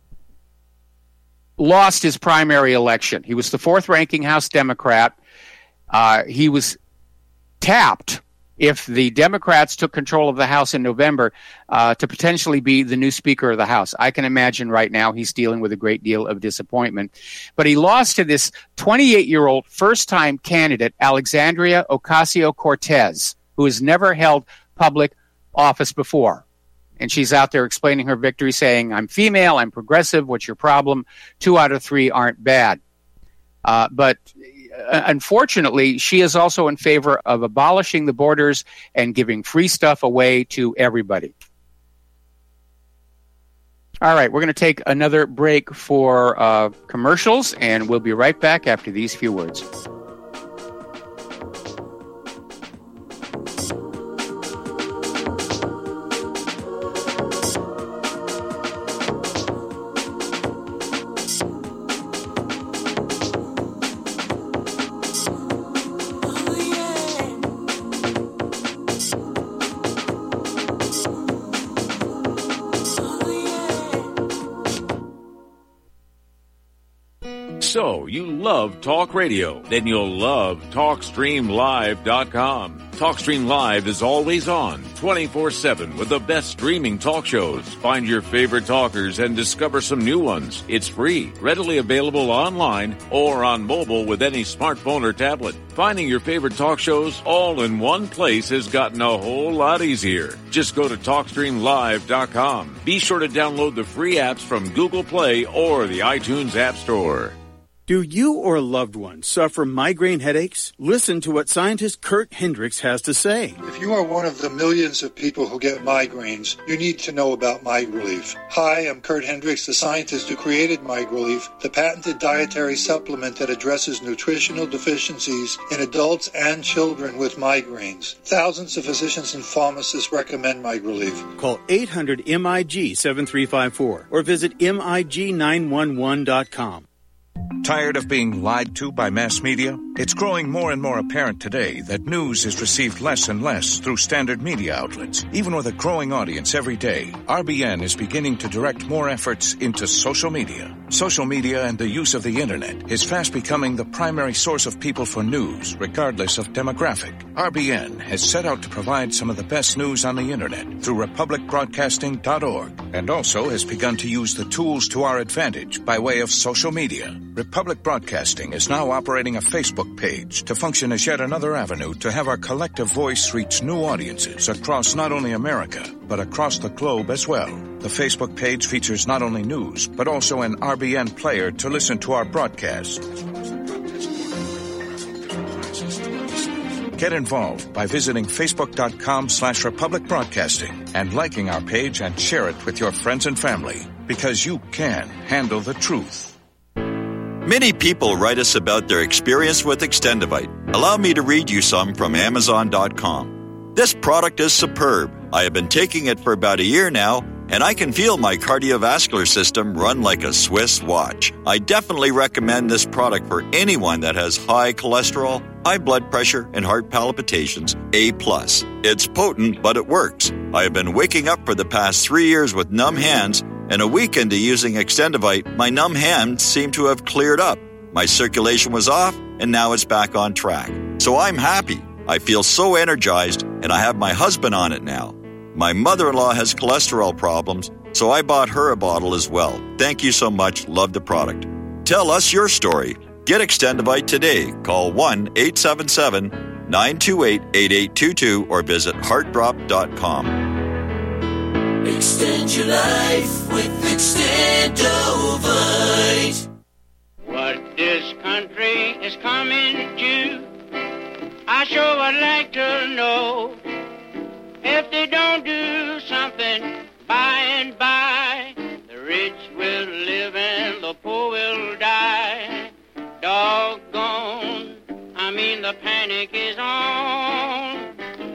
B: lost his primary election. He was the fourth-ranking House Democrat. Uh, he was tapped, if the Democrats took control of the House in November, uh, to potentially be the new Speaker of the House. I can imagine right now he's dealing with a great deal of disappointment. But he lost to this twenty-eight-year-old first-time candidate, Alexandria Ocasio-Cortez, who has never held public office before. And she's out there explaining her victory, saying, I'm female, I'm progressive, what's your problem? Two out of three aren't bad. Uh, but uh, unfortunately, she is also in favor of abolishing the borders and giving free stuff away to everybody. All right, we're going to take another break for uh, commercials, and we'll be right back after these few words.
L: So, you love talk radio? Then you'll love talk stream live dot com. TalkStream Live is always on, twenty-four seven, with the best streaming talk shows. Find your favorite talkers and discover some new ones. It's free, readily available online or on mobile with any smartphone or tablet. Finding your favorite talk shows all in one place has gotten a whole lot easier. Just go to talk stream live dot com. Be sure to download the free apps from Google Play or the iTunes App Store.
M: Do you or a loved one suffer migraine headaches? Listen to what scientist Kurt Hendricks has to say.
N: If you are one of the millions of people who get migraines, you need to know about MigRelief. Hi, I'm Kurt Hendricks, the scientist who created MigRelief, the patented dietary supplement that addresses nutritional deficiencies in adults and children with migraines. Thousands of physicians and pharmacists recommend MigRelief.
M: Call eight hundred M I G seven three five four or visit M I G nine one one dot com.
O: Tired of being lied to by mass media? It's growing more and more apparent today that news is received less and less through standard media outlets. Even with a growing audience every day, R B N is beginning to direct more efforts into social media. Social media and the use of the internet is fast becoming the primary source of people for news, regardless of demographic. R B N has set out to provide some of the best news on the internet through republic broadcasting dot org, and also has begun to use the tools to our advantage by way of social media. Republic Broadcasting is now operating a Facebook page to function as yet another avenue to have our collective voice reach new audiences across not only America, but across the globe as well. The Facebook page features not only news, but also an R B N player to listen to our broadcast. Get involved by visiting facebook.com slash Republic Broadcasting and liking our page and share it with your friends and family, because you can handle the truth.
P: Many people write us about their experience with Extendivite. Allow me to read you some from Amazon dot com. This product is superb. I have been taking it for about a year now, and I can feel my cardiovascular system run like a Swiss watch. I definitely recommend this product for anyone that has high cholesterol, high blood pressure, and heart palpitations, A plus. It's potent, but it works. I have been waking up for the past three years with numb hands, and a week into using Extendivite, my numb hands seem to have cleared up. My circulation was off, and now it's back on track. So I'm happy. I feel so energized, and I have my husband on it now. My mother-in-law has cholesterol problems, so I bought her a bottle as well. Thank you so much. Love the product. Tell us your story. Get Extendivite today. Call one eight seven seven, nine two eight, eight eight two two or visit heart drop dot com.
Q: Extend your life with Extendovite.
R: What this country is coming to, I sure would like to know. If they don't do something by and by, the rich will live and the poor will die. Doggone, I mean the panic is on.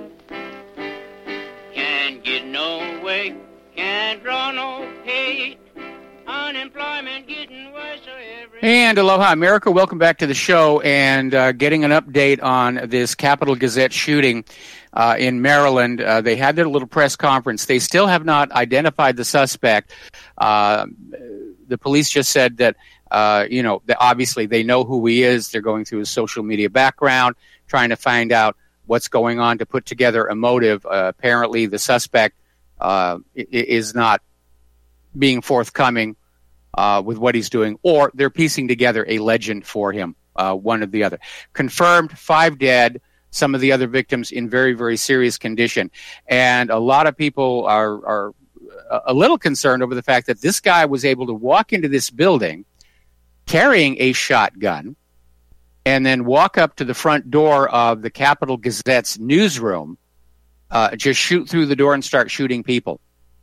R: Can't get no way, can't draw no pay. Unemployment getting worse every
B: And aloha, America. Welcome back to the show and uh, getting an update on this Capitol Gazette shooting uh, in Maryland. Uh, they had their little press conference. They still have not identified the suspect. Uh, the police just said that, uh, you know, that obviously they know who he is. They're going through his social media background, trying to find out what's going on to put together a motive. Uh, apparently, the suspect uh, is not being forthcoming Uh, with what he's doing, or they're piecing together a legend for him, uh, one or the other. Confirmed, five dead, some of the other victims in very, very serious condition. And a lot of people are, are a little concerned over the fact that this guy was able to walk into this building carrying a shotgun and then walk up to the front door of the Capitol Gazette's newsroom, uh, just shoot through the door and start shooting people.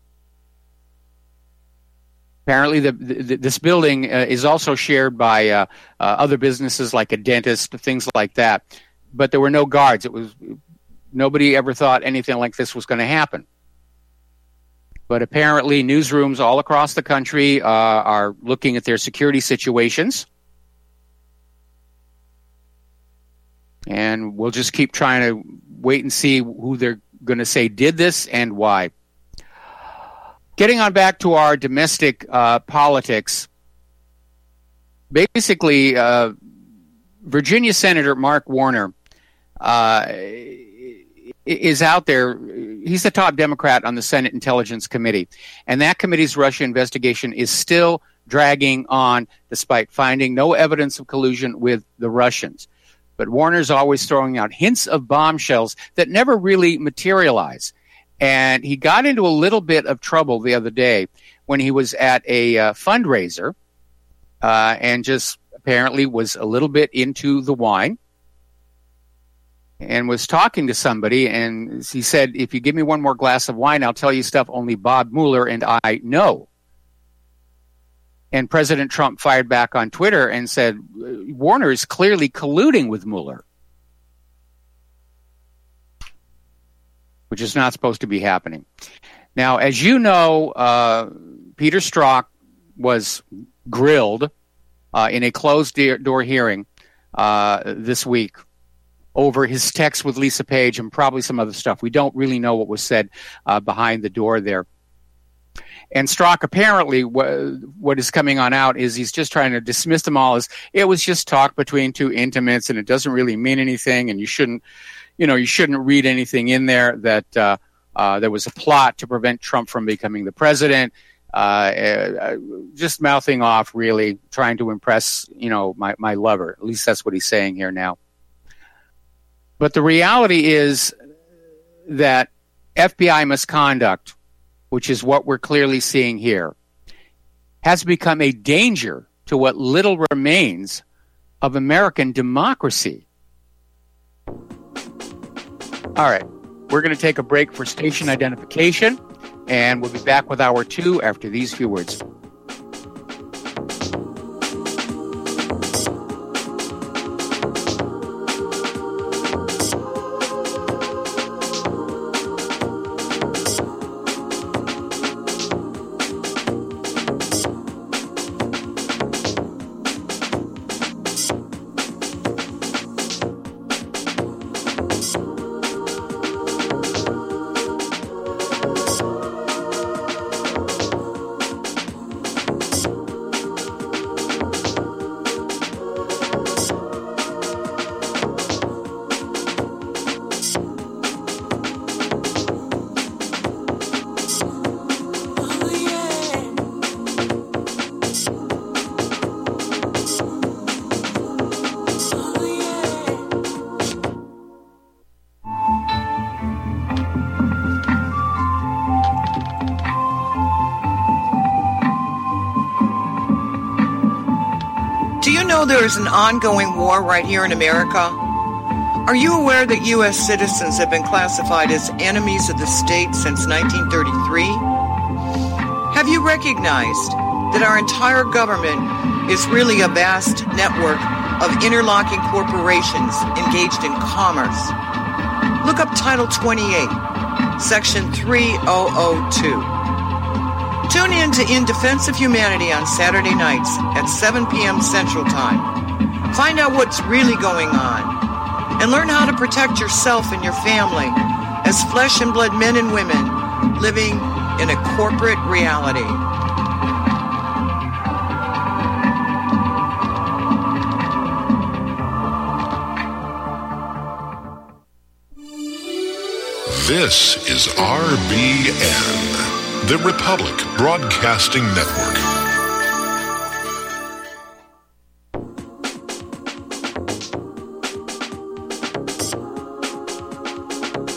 B: Apparently, the, the, this building uh, is also shared by uh, uh, other businesses like a dentist, things like that. But there were no guards. It was nobody ever thought anything like this was going to happen. But apparently, newsrooms all across the country uh, are looking at their security situations. And we'll just keep trying to wait and see who they're going to say did this and why. Getting on back to our domestic uh, politics, basically, uh, Virginia Senator Mark Warner uh, is out there. He's the top Democrat on the Senate Intelligence Committee, and that committee's Russia investigation is still dragging on despite finding no evidence of collusion with the Russians. But Warner's always throwing out hints of bombshells that never really materialize. And he got into a little bit of trouble the other day when he was at a uh, fundraiser uh, and just apparently was a little bit into the wine and was talking to somebody. And he said, if you give me one more glass of wine, I'll tell you stuff only Bob Mueller and I know. And President Trump fired back on Twitter and said, Warner is clearly colluding with Mueller, which is not supposed to be happening. Now, as you know, uh, Peter Strzok was grilled uh, in a closed-door hearing uh, this week over his text with Lisa Page and probably some other stuff. We don't really know what was said uh, behind the door there. And Strzok, apparently, wh- what is coming on out is he's just trying to dismiss them all as it was just talk between two intimates and it doesn't really mean anything and you shouldn't You know, you shouldn't read anything in there that uh, uh, there was a plot to prevent Trump from becoming the president. Uh, uh, just mouthing off, really, trying to impress, you know, my, my lover. At least that's what he's saying here now. But the reality is that F B I misconduct, which is what we're clearly seeing here, has become a danger to what little remains of American democracy. All right, we're going to take a break for station identification, and we'll be back with hour two after these few words.
I: There is an ongoing war right here in America. Are you aware that U S citizens have been classified as enemies of the state since nineteen thirty-three? Have you recognized that our entire government is really a vast network of interlocking corporations engaged in commerce? Look up Title twenty-eight, Section three thousand two. Tune in to In Defense of Humanity on Saturday nights at seven p.m. Central Time. Find out what's really going on and learn how to protect yourself and your family as flesh and blood men and women living in a corporate reality.
Q: This is R B N, the Republic Broadcasting Network.